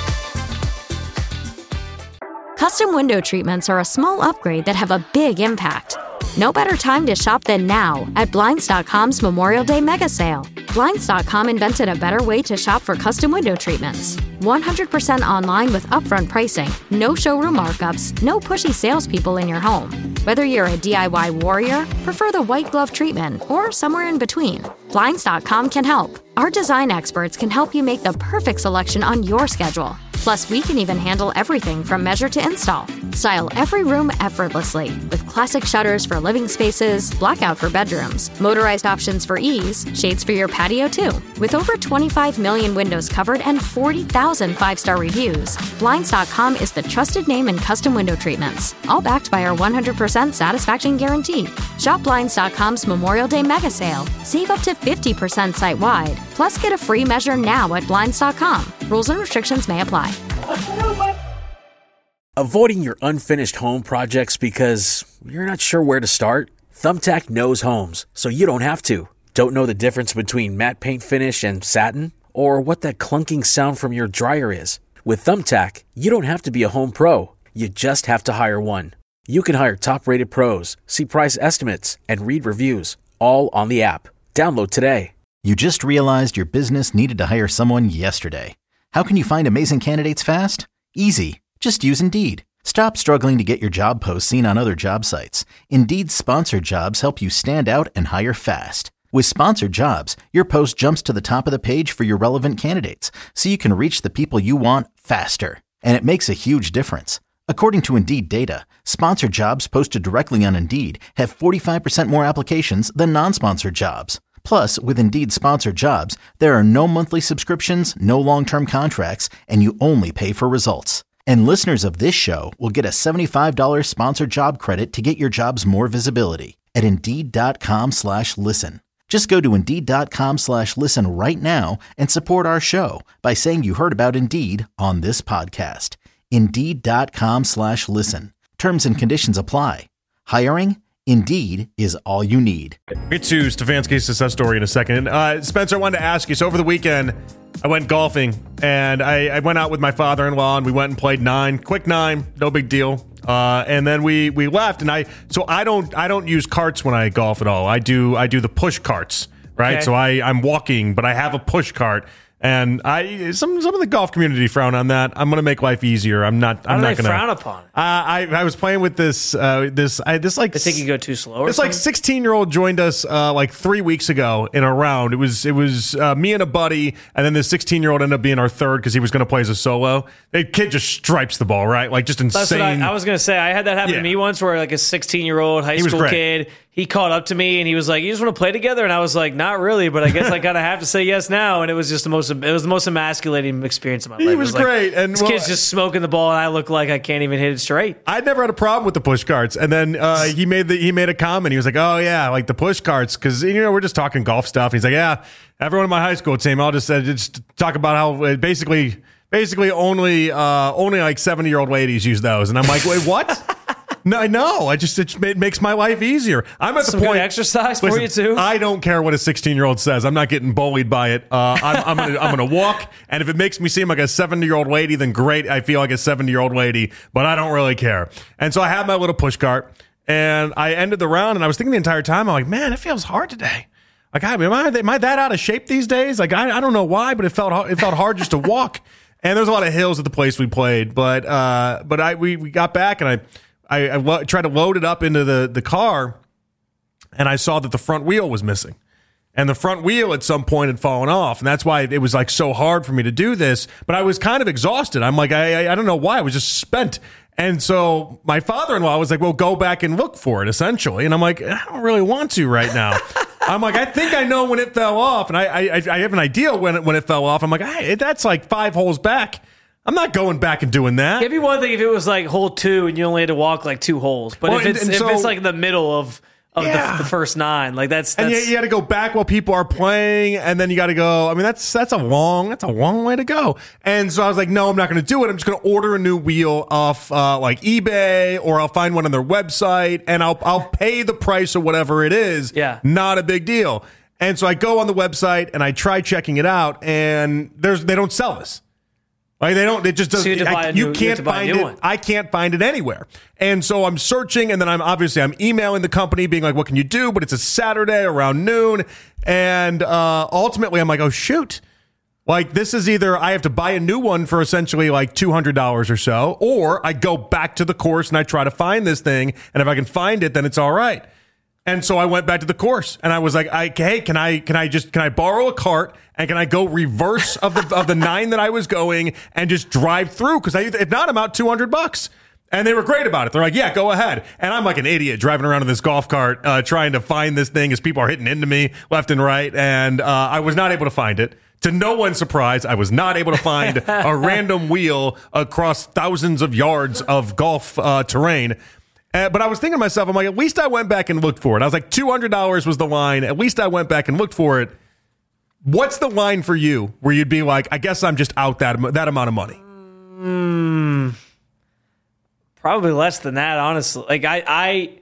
Custom window treatments are a small upgrade that have a big impact. No better time to shop than now at Blinds.com's Memorial Day Mega Sale. Blinds.com invented a better way to shop for custom window treatments. 100% online with upfront pricing, no showroom markups, no pushy salespeople in your home. Whether you're a DIY warrior, prefer the white glove treatment, or somewhere in between, Blinds.com can help. Our design experts can help you make the perfect selection on your schedule. Plus, we can even handle everything from measure to install. Style every room effortlessly with classic shutters for living spaces, blackout for bedrooms, motorized options for ease, shades for your patio too. With over 25 million windows covered and 40,000 five-star reviews, Blinds.com is the trusted name in custom window treatments, all backed by our 100% satisfaction guarantee. Shop Blinds.com's Memorial Day Mega Sale. Save up to 50% site-wide. Plus, get a free measure now at Blinds.com. Rules and restrictions may apply. Avoiding your unfinished home projects because you're not sure where to start? Thumbtack knows homes, so you don't have to. Don't know the difference between matte paint finish and satin? Or what that clunking sound from your dryer is? With Thumbtack, you don't have to be a home pro. You just have to hire one. You can hire top-rated pros, see price estimates, and read reviews, all on the app. Download today. You just realized your business needed to hire someone yesterday. How can you find amazing candidates fast? Easy. Just use Indeed. Stop struggling to get your job posts seen on other job sites. Indeed's sponsored jobs help you stand out and hire fast. With sponsored jobs, your post jumps to the top of the page for your relevant candidates, so you can reach the people you want faster. And it makes a huge difference. According to Indeed data, sponsored jobs posted directly on Indeed have 45% more applications than non-sponsored jobs. Plus, with Indeed sponsored jobs, there are no monthly subscriptions, no long-term contracts, and you only pay for results. And listeners of this show will get a $75 sponsored job credit to get your jobs more visibility at Indeed.com/listen. Just go to Indeed.com/listen right now and support our show by saying you heard about Indeed on this podcast. Indeed.com/listen. Terms and conditions apply. Hiring? Indeed is all you need. Get to Stefanski's success story in a second. Spencer, I wanted to ask you, so over the weekend, I went golfing, and I went out with my father-in-law, and we went and played 9. Quick 9, no big deal. And then we left, and I don't use carts when I golf at all. I do the push carts, right? Okay. So I'm walking, but I have a push cart. And some of the golf community frown on that. I'm going to make life easier. I'm not going to frown upon it. I was playing with this like I think you go too slow. This like 16-year-old joined us like 3 weeks ago in a round. It was me and a buddy, and then this 16-year-old ended up being our third because he was going to play as a solo. The kid just stripes the ball, right? Like just insane. That's what I was going to say. I had that happen to me once, where like a 16-year-old high school kid. He caught up to me and he was like, "You just want to play together?" And I was like, "Not really, but I guess I kind of have to say yes now." And it was just the most emasculating experience of my life. He was great, like, and this kid's just smoking the ball, and I look like I can't even hit it straight. I'd never had a problem with the push carts, and then he made a comment. He was like, "Oh yeah, like the push carts," because we're just talking golf stuff. He's like, "Yeah, everyone in my high school team, I'll just talk about how basically only like 70-year-old ladies use those," and I'm like, "Wait, what?" No, I know. It makes my life easier. I'm at the point. Good exercise for you too. I don't care what a 16-year-old says. I'm not getting bullied by it. I'm gonna walk, and if it makes me seem like a 70-year-old lady, then great. I feel like a 70-year-old lady, but I don't really care. And so I had my little push cart, and I ended the round, and I was thinking the entire time, I'm like, man, it feels hard today. Like, am I that out of shape these days? Like, I don't know why, but it felt hard just to walk. And there's a lot of hills at the place we played, but we got back, and I tried to load it up into the car, and I saw that the front wheel was missing. And the front wheel at some point had fallen off, and that's why it was like so hard for me to do this. But I was kind of exhausted. I'm like, I don't know why. I was just spent. And so my father-in-law was like, well, go back and look for it, essentially. And I'm like, I don't really want to right now. I'm like, I think I know when it fell off, and I have an idea when it fell off. I'm like, hey, that's like 5 holes back. I'm not going back and doing that. It'd be one thing if it was like hole 2 and you only had to walk like 2 holes. But if it's like in the middle of the first 9, like that's and you got to go back while people are playing, and then you got to go. I mean, that's a long way to go. And so I was like, no, I'm not going to do it. I'm just going to order a new wheel off like eBay, or I'll find one on their website, and I'll pay the price or whatever it is. Yeah, not a big deal. And so I go on the website and I try checking it out, and they don't sell this. Like they don't. It just doesn't. You can't find it. I can't find it anywhere. And so I'm searching, and then I'm emailing the company, being like, "What can you do?" But it's a Saturday around noon, and ultimately I'm like, "Oh shoot!" Like this is either I have to buy a new one for essentially like $200 or so, or I go back to the course and I try to find this thing, and if I can find it, then it's all right. And so I went back to the course, and I was like, "Hey, can I borrow a cart, and can I go reverse of the 9 that I was going and just drive through? Because if not, I'm out $200." And they were great about it. They're like, "Yeah, go ahead." And I'm like an idiot driving around in this golf cart, trying to find this thing as people are hitting into me left and right, and I was not able to find it. To no one's surprise, I was not able to find a random wheel across thousands of yards of golf terrain. But I was thinking to myself, I'm like, at least I went back and looked for it. I was like, $200 was the line. At least I went back and looked for it. What's the line for you where you'd be like, I guess I'm just out that amount of money? Probably less than that, honestly. Like I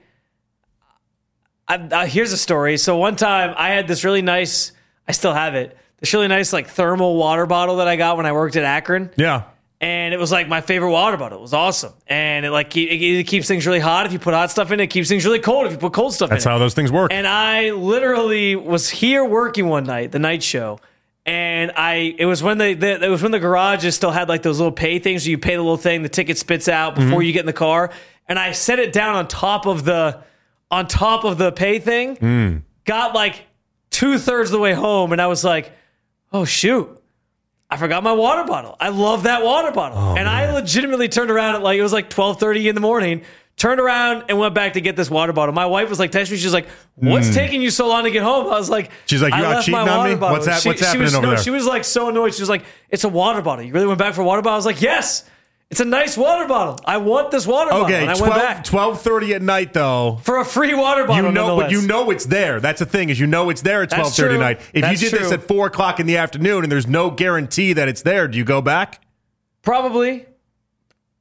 here's a story. So one time I had this really nice, I still have it, this really nice like thermal water bottle that I got when I worked at Akron. Yeah. And it was like my favorite water bottle. It was awesome. And it keeps things really hot if you put hot stuff in it. It keeps things really cold if you put cold stuff in it. That's how those things work. And I literally was here working one night, the night show. And it was when the garages still had like those little pay things where you pay the little thing, the ticket spits out before you get in the car. And I set it down on top of the pay thing. Got like 2/3 of the way home, and I was like, oh shoot. I forgot my water bottle. I love that water bottle. Oh, and man. I legitimately turned around at it was like 12:30 in the morning, turned around and went back to get this water bottle. My wife was like texting me. She's like, what's taking you so long to get home? I was like, she's like, you out cheating on me? What's happening over there? She was like so annoyed. She was like, it's a water bottle. You really went back for a water bottle? I was like, yes. It's a nice water bottle. I want this water bottle. Okay, and I went back. 12:30 at night, though. For a free water bottle, but you know it's there. That's the thing, is it's there at 12:30 at night. If you did this at 4 o'clock in the afternoon and there's no guarantee that it's there, do you go back? Probably.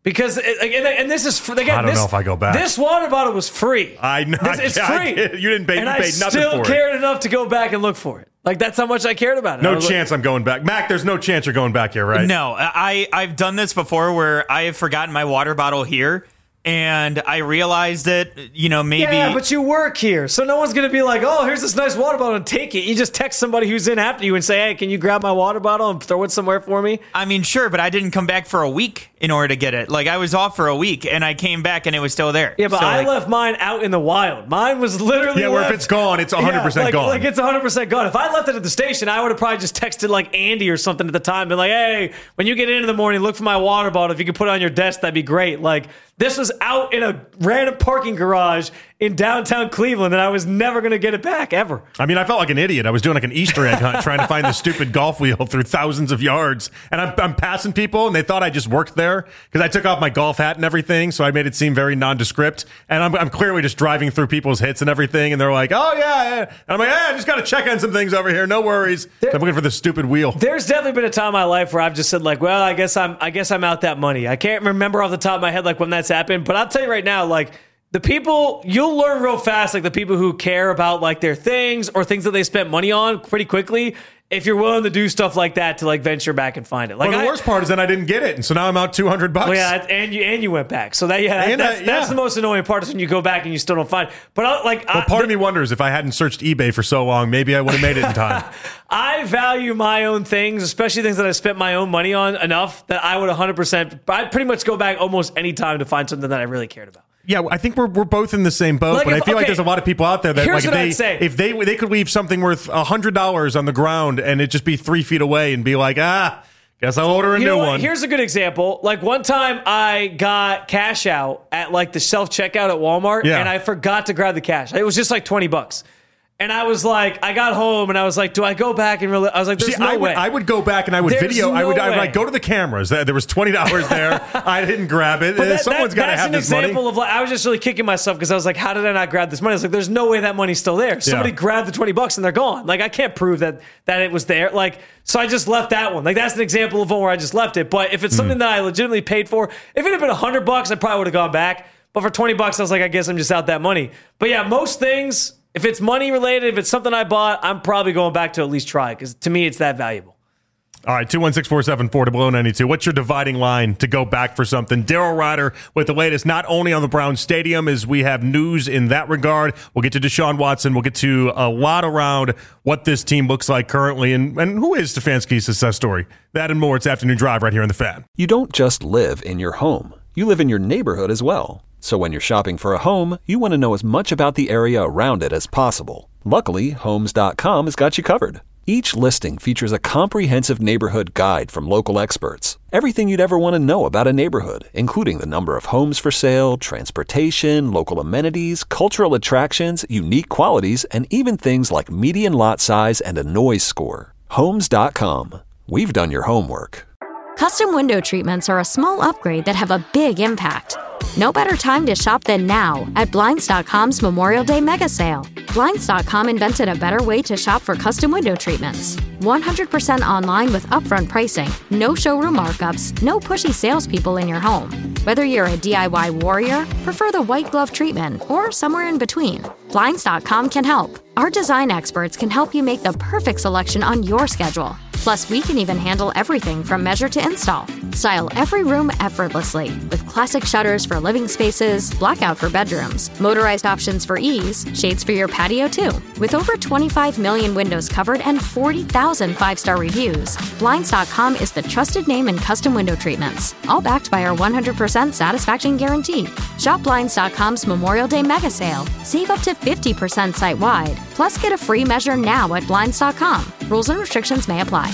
Because and this is again. I don't know if I go back. This water bottle was free. I know it's free. You didn't pay. And you paid I nothing still for cared it. enough to go back and look for it. Like that's how much I cared about it. No chance I'm going back. Mac, there's no chance you're going back here, right? No, I've done this before where I have forgotten my water bottle here. And I realized that, maybe... Yeah, but you work here, so no one's going to be like, oh, here's this nice water bottle, and take it. You just text somebody who's in after you and say, hey, can you grab my water bottle and throw it somewhere for me? I mean, sure, but I didn't come back for a week in order to get it. Like, I was off for a week, and I came back, and it was still there. Yeah, but so, I left mine out in the wild. Mine was literally where if it's gone, it's 100% gone. Like, it's 100% gone. If I left it at the station, I would have probably just texted, like, Andy or something at the time, been like, hey, when you get in the morning, look for my water bottle. If you could put it on your desk, that'd be great. Like, this was out in a random parking garage in downtown Cleveland, and I was never going to get it back, ever. I mean, I felt like an idiot. I was doing like an Easter egg hunt trying to find the stupid golf wheel through thousands of yards. And I'm passing people, and they thought I just worked there because I took off my golf hat and everything, so I made it seem very nondescript. And I'm clearly just driving through people's hits and everything, and they're like, oh, yeah. And I'm like, I just got to check on some things over here. No worries. So I'm looking for the stupid wheel. There's definitely been a time in my life where I've just said, like, well, I guess I'm out that money. I can't remember off the top of my head, like, when that's happened. But I'll tell you right now, like, the people, you'll learn real fast, like the people who care about like their things or things that they spent money on pretty quickly, if you're willing to do stuff like that to like venture back and find it. Like, well, the worst part is then I didn't get it, and so now I'm out $200. Well, yeah, and you went back. So that's the most annoying part is when you go back and you still don't find it. But part of me wonders if I hadn't searched eBay for so long, maybe I would have made it in time. I value my own things, especially things that I spent my own money on enough that I would 100%. I'd pretty much go back almost any time to find something that I really cared about. Yeah, I think we're both in the same boat, but I feel like there's a lot of people out there that like if they could leave something worth $100 on the ground and it just be 3 feet away and be like, guess I'll order a new one. Here's a good example. Like one time I got cash out at like the self-checkout at Walmart and I forgot to grab the cash. It was just like $20. And I was like, I got home and I was like, do I go back and really? I was like, there's no way. I would go back and I would video. I would like go to the cameras. There was $20 there. I didn't grab it. Someone's got to have this money. That's an example of like, I was just really kicking myself because I was like, how did I not grab this money? I was like, there's no way that money's still there. Somebody grabbed the $20 and they're gone. Like I can't prove that it was there. Like, so I just left that one. Like that's an example of one where I just left it. But if it's something that I legitimately paid for, if it had been $100, I probably would have gone back. But for $20, I was like, I guess I'm just out that money. But yeah, most things, if it's money related, if it's something I bought, I'm probably going back to at least try it because to me, it's that valuable. All right, 216-474-0092. What's your dividing line to go back for something? Daryl Ryder with the latest, not only on the Browns Stadium, as we have news in that regard. We'll get to Deshaun Watson. We'll get to a lot around what this team looks like currently and who is Stefanski's success story. That and more. It's Afternoon Drive right here on The Fan. You don't just live in your home. You live in your neighborhood as well. So when you're shopping for a home, you want to know as much about the area around it as possible. Luckily, Homes.com has got you covered. Each listing features a comprehensive neighborhood guide from local experts. Everything you'd ever want to know about a neighborhood, including the number of homes for sale, transportation, local amenities, cultural attractions, unique qualities, and even things like median lot size and a noise score. Homes.com. We've done your homework. Custom window treatments are a small upgrade that have a big impact. No better time to shop than now at Blinds.com's Memorial Day Mega Sale. Blinds.com invented a better way to shop for custom window treatments. 100% online with upfront pricing, no showroom markups, no pushy salespeople in your home. Whether you're a DIY warrior, prefer the white glove treatment, or somewhere in between, Blinds.com can help. Our design experts can help you make the perfect selection on your schedule. Plus, we can even handle everything from measure to install. Style every room effortlessly with classic shutters for living spaces, blackout for bedrooms, motorized options for ease, shades for your patio too. With over 25 million windows covered and 40,000 5-star reviews, Blinds.com is the trusted name in custom window treatments, all backed by our 100% satisfaction guarantee. Shop Blinds.com's Memorial Day Mega Sale. Save up to 50% site-wide. Plus, get a free measure now at Blinds.com. Rules and restrictions may apply.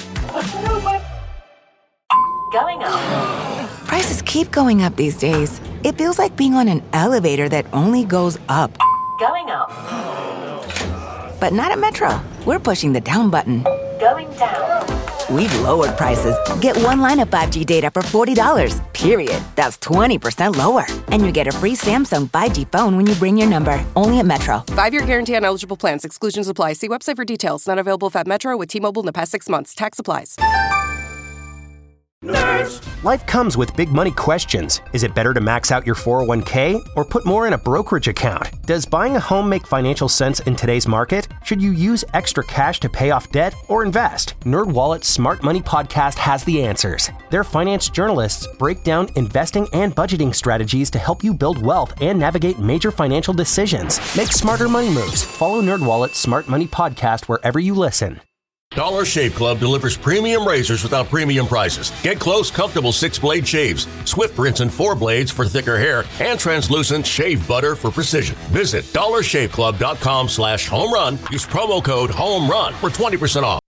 Going up. Prices keep going up these days. It feels like being on an elevator that only goes up. Going up. But not at Metro. We're pushing the down button. Going down. We've lowered prices. Get one line of 5G data for $40, period. That's 20% lower. And you get a free Samsung 5G phone when you bring your number. Only at Metro. 5-year guarantee on eligible plans. Exclusions apply. See website for details. Not available at Metro with T-Mobile in the past 6 months. Tax applies. Nerd Life comes with big money questions. Is it better to max out your 401k or put more in a brokerage account? Does buying a home make financial sense in today's market? Should you use extra cash to pay off debt or invest? NerdWallet's Smart Money Podcast has the answers. Their finance journalists break down investing and budgeting strategies to help you build wealth and navigate major financial decisions. Make smarter money moves. Follow NerdWallet's Smart Money Podcast wherever you listen. Dollar Shave Club delivers premium razors without premium prices. Get close, comfortable 6-blade shaves, swift rinse and 4 blades for thicker hair, and translucent shave butter for precision. Visit dollarshaveclub.com/homerun. Use promo code HOMERUN for 20% off.